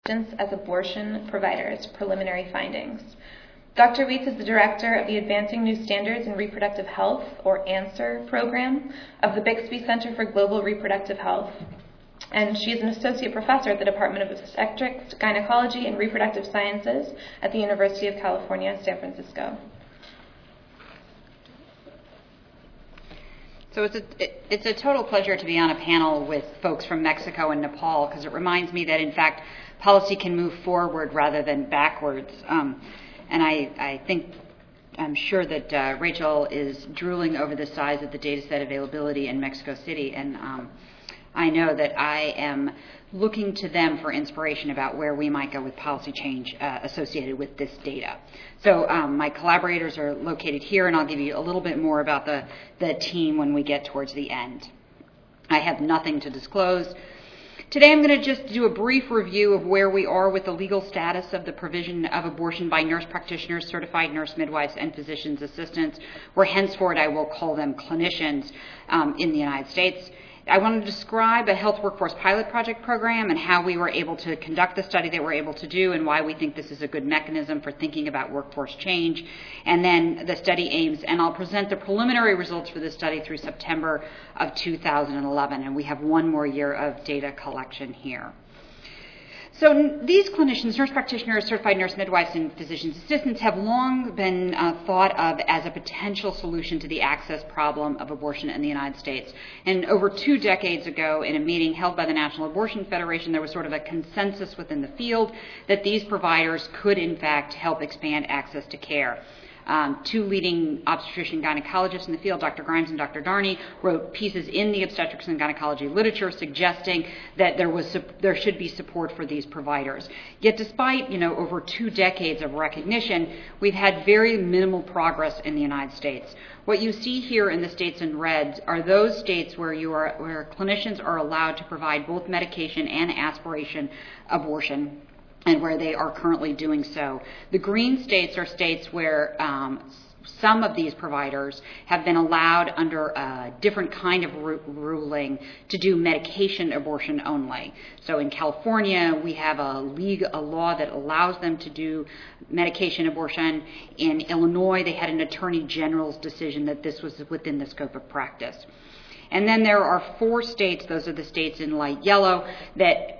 as abortion providers, preliminary findings. Dr. Weitz is the director of the Advancing New Standards in Reproductive Health, or ANSWER program, of the Bixby Center for Global Reproductive Health. And she is an associate professor at the Department of Obstetrics, Gynecology, and Reproductive Sciences at the University of California, San Francisco. So it's a total pleasure to be on a panel with folks from Mexico and Nepal, because it reminds me that, in fact, policy can move forward rather than backwards. And I'm sure that Rachel is drooling over the size of the data set availability in Mexico City, and I know that I am looking to them for inspiration about where we might go with policy change associated with this data. So my collaborators are located here, and I'll give you a little bit more about the team when we get towards the end. I have nothing to disclose. Today I'm going to just do a brief review of where we are with the legal status of the provision of abortion by nurse practitioners, certified nurse midwives, and physician's assistants, where henceforth I will call them clinicians in the United States. I want to describe a health workforce pilot project program and how we were able to conduct the study that we're able to do and why we think this is a good mechanism for thinking about workforce change. And then the study aims, and I'll present the preliminary results for this study through September of 2011, and we have one more year of data collection here. So these clinicians, nurse practitioners, certified nurse midwives, and physician's assistants have long been thought of as a potential solution to the access problem of abortion in the United States. And over 2 decades ago, in a meeting held by the National Abortion Federation, there was sort of a consensus within the field that these providers could, in fact, help expand access to care. 2 leading obstetrician gynecologists in the field, Dr. Grimes and Dr. Darney, wrote pieces in the obstetrics and gynecology literature suggesting that there should be support for these providers. Yet despite, over 2 decades of recognition, we've had very minimal progress in the United States. What you see here in the states in red are those states where clinicians are allowed to provide both medication and aspiration abortion, and where they are currently doing so. The green states are states where some of these providers have been allowed under a different kind of ruling to do medication abortion only. So in California, we have a law that allows them to do medication abortion. In Illinois, they had an attorney general's decision that this was within the scope of practice. And then there are 4 states, those are the states in light yellow, that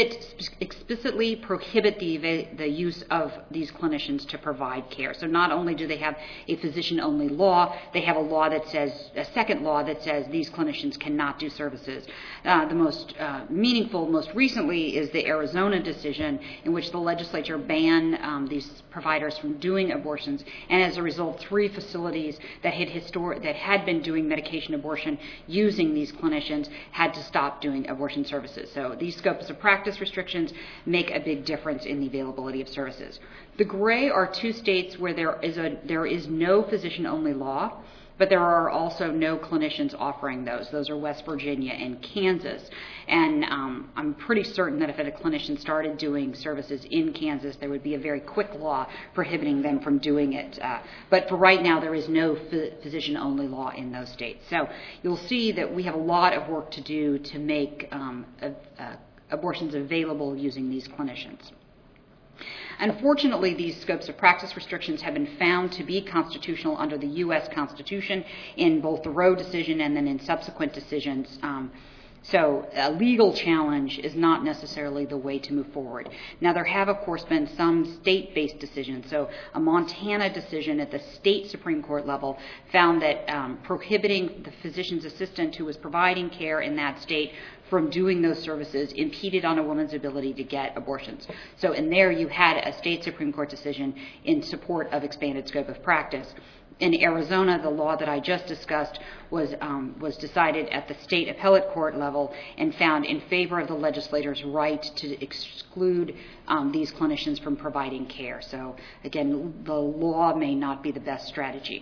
explicitly prohibit the use of these clinicians to provide care. So not only do they have a physician-only law, they have a second law that says these clinicians cannot do services. The most meaningful, most recently, is the Arizona decision, in which the legislature banned these providers from doing abortions, and as a result, 3 facilities that had been doing medication abortion using these clinicians had to stop doing abortion services. So these scopes of practice restrictions make a big difference in the availability of services. The gray are 2 states where there is no physician-only law, but there are also no clinicians offering those. Those are West Virginia and Kansas. And I'm pretty certain that if a clinician started doing services in Kansas, there would be a very quick law prohibiting them from doing it. But for right now, there is no physician-only law in those states. So you'll see that we have a lot of work to do to make abortions available using these clinicians. Unfortunately, these scopes of practice restrictions have been found to be constitutional under the U.S. Constitution in both the Roe decision and then in subsequent decisions. So a legal challenge is not necessarily the way to move forward. Now, there have, of course, been some state-based decisions. So a Montana decision at the state Supreme Court level found that prohibiting the physician's assistant who was providing care in that state from doing those services impeded on a woman's ability to get abortions. So in there, you had a state Supreme Court decision in support of expanded scope of practice. In Arizona, the law that I just discussed was decided at the state appellate court level and found in favor of the legislator's right to exclude these clinicians from providing care. So again, the law may not be the best strategy.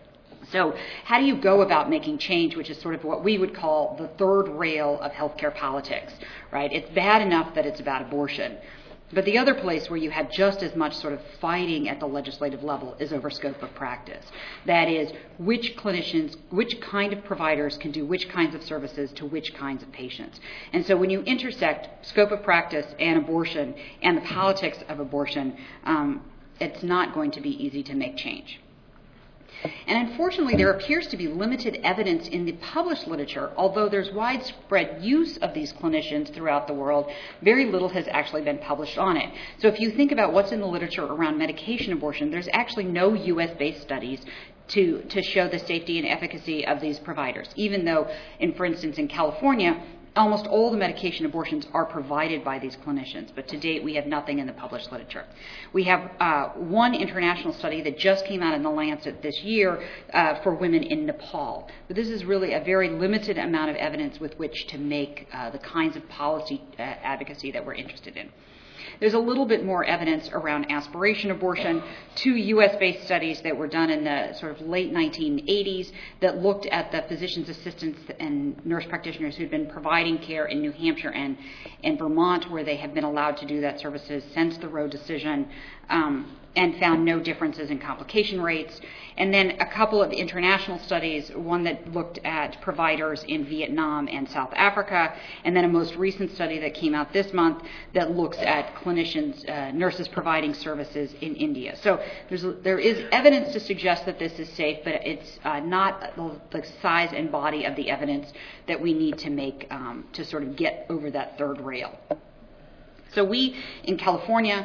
So how do you go about making change, which is sort of what we would call the third rail of healthcare politics, right? It's bad enough that it's about abortion. But the other place where you have just as much sort of fighting at the legislative level is over scope of practice. That is, which clinicians, which kind of providers can do which kinds of services to which kinds of patients. And so when you intersect scope of practice and abortion and the politics of abortion, it's not going to be easy to make change. And unfortunately, there appears to be limited evidence in the published literature. Although there's widespread use of these clinicians throughout the world, very little has actually been published on it. So if you think about what's in the literature around medication abortion, there's actually no U.S.-based studies to show the safety and efficacy of these providers, even though, for instance, in California, almost all the medication abortions are provided by these clinicians, but to date we have nothing in the published literature. We have one international study that just came out in The Lancet this year for women in Nepal. But this is really a very limited amount of evidence with which to make the kinds of policy advocacy that we're interested in. There's a little bit more evidence around aspiration abortion. 2 U.S.-based studies that were done in the sort of late 1980s that looked at the physician's assistants and nurse practitioners who'd been providing care in New Hampshire and Vermont, where they have been allowed to do that services since the Roe decision, and found no differences in complication rates. And then a couple of international studies, one that looked at providers in Vietnam and South Africa, and then a most recent study that came out this month that looks at clinicians, nurses providing services in India. So there is evidence to suggest that this is safe, but it's not the size and body of the evidence that we need to make to sort of get over that third rail. So we, in California,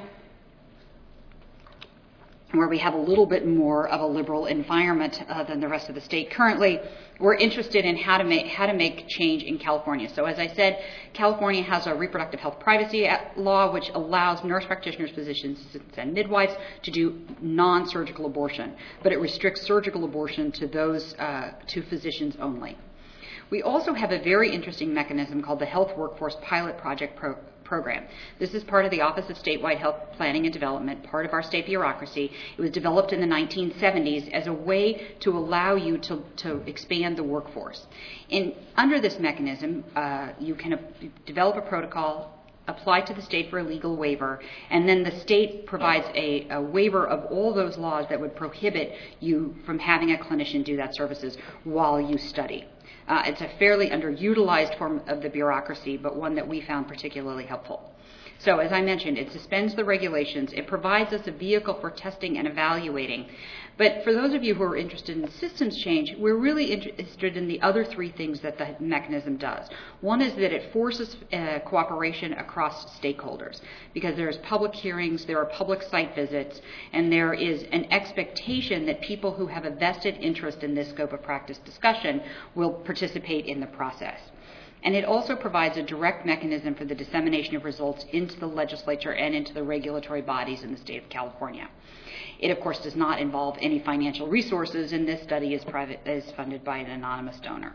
where we have a little bit more of a liberal environment than the rest of the state currently, we're interested in how to make change in California. So as I said, California has a reproductive health privacy law which allows nurse practitioners, physicians, and midwives to do non-surgical abortion, but it restricts surgical abortion to those to physicians only. We also have a very interesting mechanism called the Health Workforce Pilot Project Program. This is part of the Office of Statewide Health Planning and Development, part of our state bureaucracy. It was developed in the 1970s as a way to allow you to expand the workforce. Under this mechanism, you can develop a protocol, apply to the state for a legal waiver, and then the state provides a waiver of all those laws that would prohibit you from having a clinician do that services while you study. It's a fairly underutilized form of the bureaucracy, but one that we found particularly helpful. So as I mentioned, it suspends the regulations. It provides us a vehicle for testing and evaluating. But for those of you who are interested in systems change, we're really interested in the other 3 things that the mechanism does. One is that it forces cooperation across stakeholders, because there's public hearings, there are public site visits, and there is an expectation that people who have a vested interest in this scope of practice discussion will participate in the process. And it also provides a direct mechanism for the dissemination of results into the legislature and into the regulatory bodies in the state of California. It, of course, does not involve any financial resources, and this study is funded by an anonymous donor.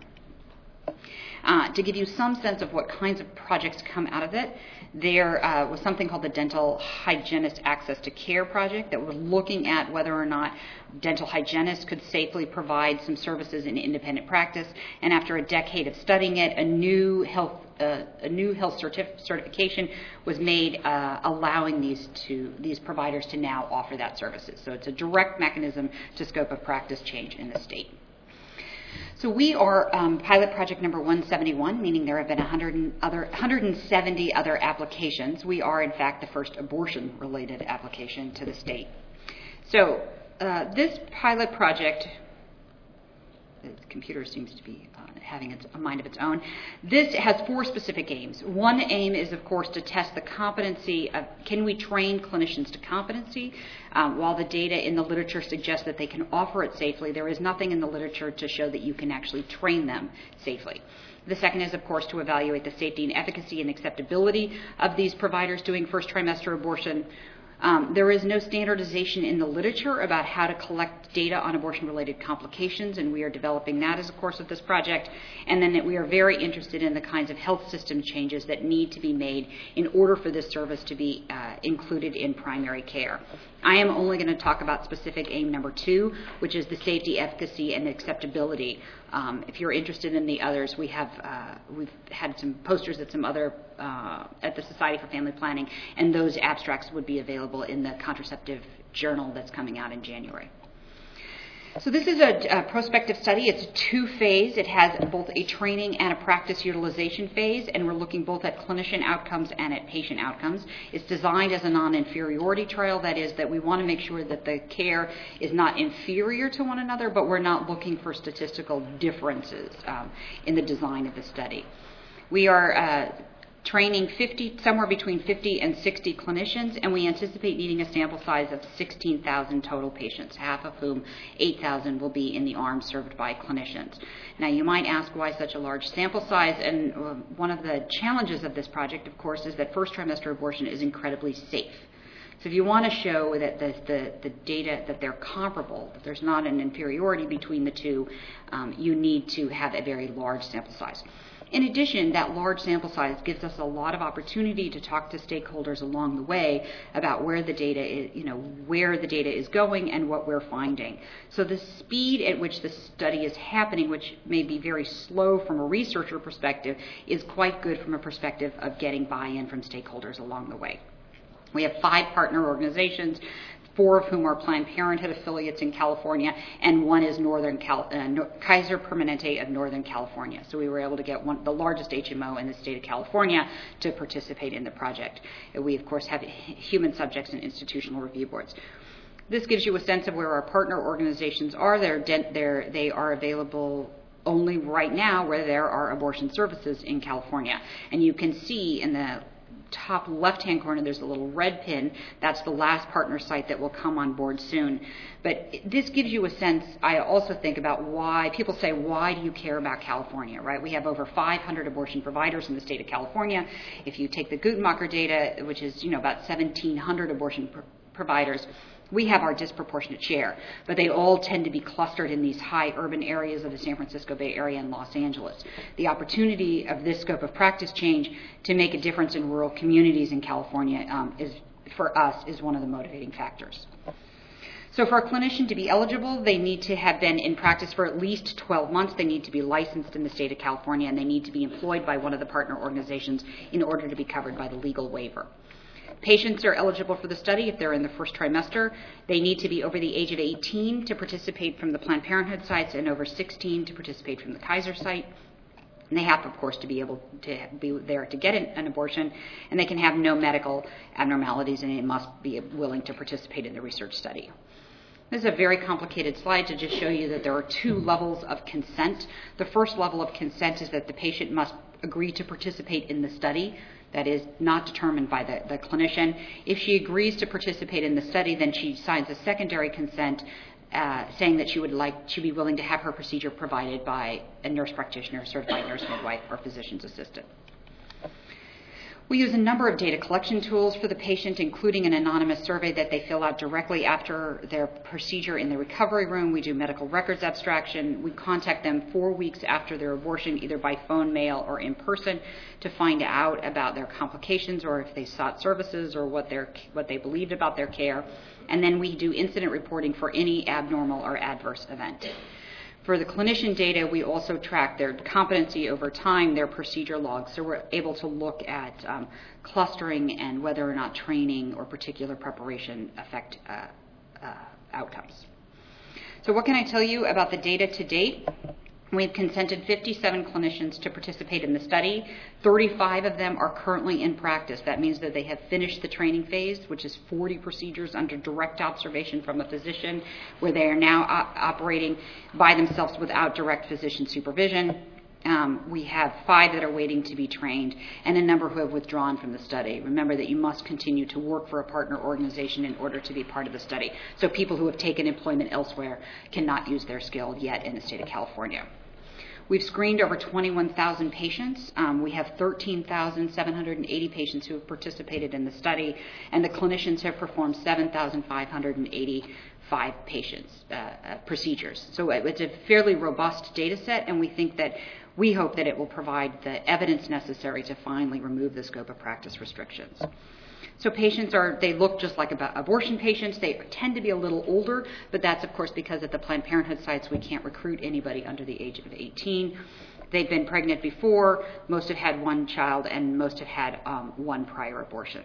To give you some sense of what kinds of projects come out of it, there was something called the Dental Hygienist Access to Care Project that was looking at whether or not dental hygienists could safely provide some services in independent practice. And after a decade of studying it, a new health certification was made allowing these providers to now offer that services. So it's a direct mechanism to scope of practice change in the state. So we are pilot project number 171, meaning there have been 170 other applications. We are, in fact, the first abortion-related application to the state. So this pilot project, the computer seems to be having a mind of its own. This has 4 specific aims. One aim is, of course, to test the competency of, can we train clinicians to competency? While the data in the literature suggests that they can offer it safely, there is nothing in the literature to show that you can actually train them safely. The second is, of course, to evaluate the safety and efficacy and acceptability of these providers doing first trimester abortion. There is no standardization in the literature about how to collect data on abortion-related complications, and we are developing that as a course of this project. And then that we are very interested in the kinds of health system changes that need to be made in order for this service to be included in primary care. I am only going to talk about specific aim number 2, which is the safety, efficacy, and acceptability. If you're interested in the others, we've had some posters at some other at the Society for Family Planning, and those abstracts would be available in the contraceptive journal that's coming out in January. So this is a prospective study. It's a 2-phase. It has both a training and a practice utilization phase, and we're looking both at clinician outcomes and at patient outcomes. It's designed as a non-inferiority trial. That is, that we want to make sure that the care is not inferior to one another, but we're not looking for statistical differences in the design of the study. We are training somewhere between 50 and 60 clinicians, and we anticipate needing a sample size of 16,000 total patients, half of whom 8,000 will be in the arms served by clinicians. Now, you might ask why such a large sample size, and one of the challenges of this project, of course, is that first trimester abortion is incredibly safe. So if you want to show that the data, that they're comparable, that there's not an inferiority between the two, you need to have a very large sample size. In addition, that large sample size gives us a lot of opportunity to talk to stakeholders along the way about where the data is going and what we're finding. So the speed at which the study is happening, which may be very slow from a researcher perspective, is quite good from a perspective of getting buy-in from stakeholders along the way. We have 5 partner organizations, 4 of whom are Planned Parenthood affiliates in California, and 1 is Kaiser Permanente of Northern California. So we were able to get the largest HMO in the state of California to participate in the project. We, of course, have human subjects and institutional review boards. This gives you a sense of where our partner organizations are. They are available only right now where there are abortion services in California. And you can see in the top left-hand corner, there's a little red pin. That's the last partner site that will come on board soon. But this gives you a sense, I also think, about why people say, why do you care about California, right? We have over 500 abortion providers in the state of California. If you take the Guttmacher data, which is, about 1,700 abortion providers, we have our disproportionate share, but they all tend to be clustered in these high urban areas of the San Francisco Bay Area and Los Angeles. The opportunity of this scope of practice change to make a difference in rural communities in California for us is one of the motivating factors. So for a clinician to be eligible, they need to have been in practice for at least 12 months. They need to be licensed in the state of California, and they need to be employed by one of the partner organizations in order to be covered by the legal waiver. Patients are eligible for the study if they're in the first trimester. They need to be over the age of 18 to participate from the Planned Parenthood sites and over 16 to participate from the Kaiser site. And they have, of course, to be able to be there to get an abortion, and they can have no medical abnormalities, and they must be willing to participate in the research study. This is a very complicated slide to just show you that there are 2 levels of consent. The first level of consent is that the patient must agree to participate in the study. That is not determined by the clinician. If she agrees to participate in the study, then she signs a secondary consent saying that she'd be willing to have her procedure provided by a nurse practitioner, certified nurse midwife, or physician's assistant. We use a number of data collection tools for the patient, including an anonymous survey that they fill out directly after their procedure in the recovery room. We do medical records abstraction. We contact them 4 weeks after their abortion, either by phone, mail, or in person, to find out about their complications or if they sought services or what they believed about their care. And then we do incident reporting for any abnormal or adverse event. For the clinician data, we also track their competency over time, their procedure logs, so we're able to look at clustering and whether or not training or particular preparation affect outcomes. So what can I tell you about the data to date? We've consented 57 clinicians to participate in the study. 35 of them are currently in practice. That means that they have finished the training phase, which is 40 procedures under direct observation from a physician, where they are now operating by themselves without direct physician supervision. We have 5 that are waiting to be trained, and a number who have withdrawn from the study. Remember that you must continue to work for a partner organization in order to be part of the study. So people who have taken employment elsewhere cannot use their skill yet in the state of California. We've screened over 21,000 patients. We have 13,780 patients who have participated in the study, and the clinicians have performed 7,585 procedures. So it's a fairly robust data set, and we hope that it will provide the evidence necessary to finally remove the scope of practice restrictions. So patients they look just like abortion patients. They tend to be a little older, but that's of course because at the Planned Parenthood sites we can't recruit anybody under the age of 18. They've been pregnant before, most have had one child, and most have had one prior abortion.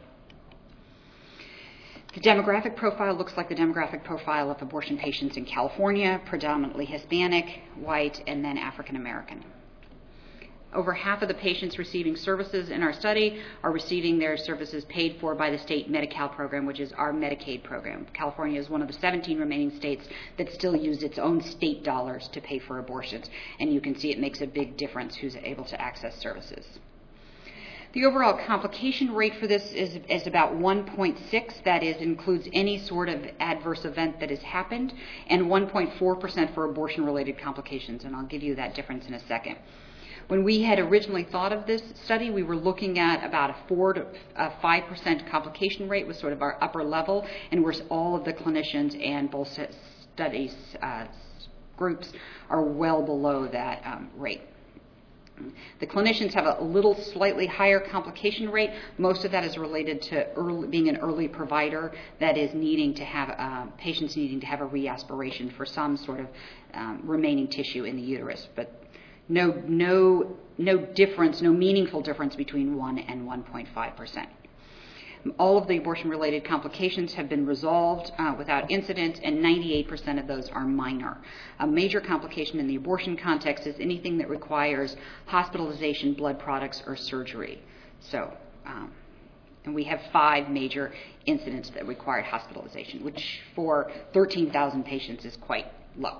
The demographic profile looks like the demographic profile of abortion patients in California, predominantly Hispanic, white, and then African American. Over half of the patients receiving services in our study are receiving their services paid for by the state Medi-Cal program, which is our Medicaid program. California is one of the 17 remaining states that still use its own state dollars to pay for abortions, and you can see it makes a big difference who's able to access services. The overall complication rate for this is about 1.6. That is, includes any sort of adverse event that has happened, and 1.4% for abortion-related complications, and I'll give you that difference in a second. When we had originally thought of this study, we were looking at about a 4 to 5% complication rate was sort of our upper level, and where all of the clinicians and both studies groups are well below that rate. The clinicians have a little slightly higher complication rate. Most of that is related to being an early provider, that is needing to have patients needing to have a reaspiration for some sort of remaining tissue in the uterus, but no difference, no meaningful difference between 1 and 1.5%. All of the abortion-related complications have been resolved without incident, and 98% of those are minor. A major complication in the abortion context is anything that requires hospitalization, blood products, or surgery. So, and we have 5 major incidents that required hospitalization, which for 13,000 patients is quite low.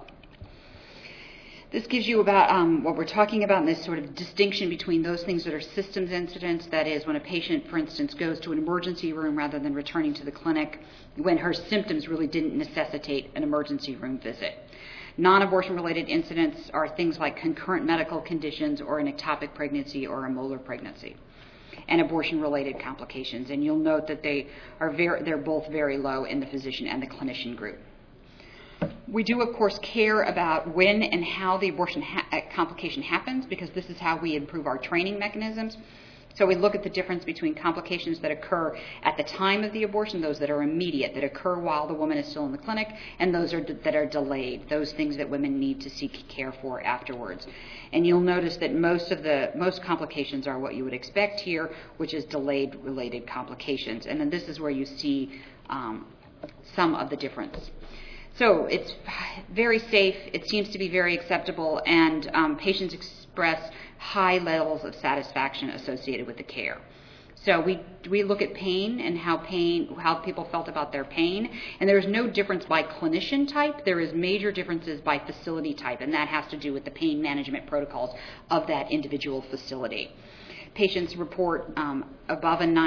This gives you about what we're talking about in this sort of distinction between those things that are systems incidents, that is when a patient, for instance, goes to an emergency room rather than returning to the clinic, when her symptoms really didn't necessitate an emergency room visit. Non-abortion related incidents are things like concurrent medical conditions or an ectopic pregnancy or a molar pregnancy, and abortion-related complications. And you'll note that they're both very low in the physician and the clinician group. We do, of course, care about when and how the abortion complication happens, because this is how we improve our training mechanisms. So we look at the difference between complications that occur at the time of the abortion, those that are immediate, that occur while the woman is still in the clinic, and those that are delayed, those things that women need to seek care for afterwards. And you'll notice that most complications are what you would expect here, which is delayed related complications. And then this is where you see some of the difference. So it's very safe, it seems to be very acceptable, and patients express high levels of satisfaction associated with the care. So we look at pain and how people felt about their pain, and there is no difference by clinician type. There is major differences by facility type, and that has to do with the pain management protocols of that individual facility. Patients report above a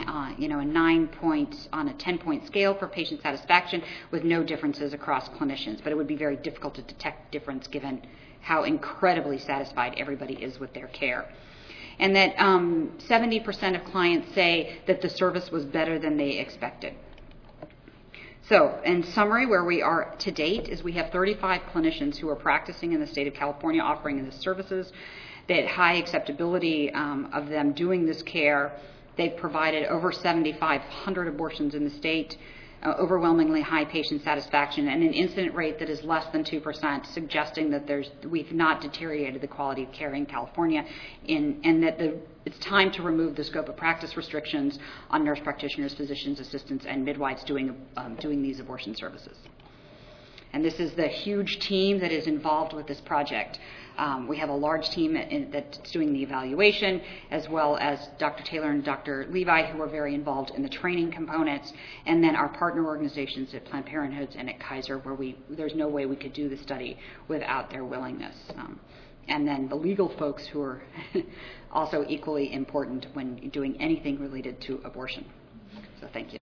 9 points on a 10-point scale for patient satisfaction, with no differences across clinicians. But it would be very difficult to detect difference given how incredibly satisfied everybody is with their care. And that 70% of clients say that the service was better than they expected. So, in summary, where we are to date is we have 35 clinicians who are practicing in the state of California offering these services. That high acceptability of them doing this care. They've provided over 7,500 abortions in the state, overwhelmingly high patient satisfaction, and an incident rate that is less than 2%, suggesting that we've not deteriorated the quality of care in California, and that it's time to remove the scope of practice restrictions on nurse practitioners, physicians, assistants, and midwives doing these abortion services. And this is the huge team that is involved with this project. We have a large team that's doing the evaluation, as well as Dr. Taylor and Dr. Levi, who are very involved in the training components, and then our partner organizations at Planned Parenthood and at Kaiser, where there's no way we could do the study without their willingness. And then the legal folks, who are also equally important when doing anything related to abortion. So thank you.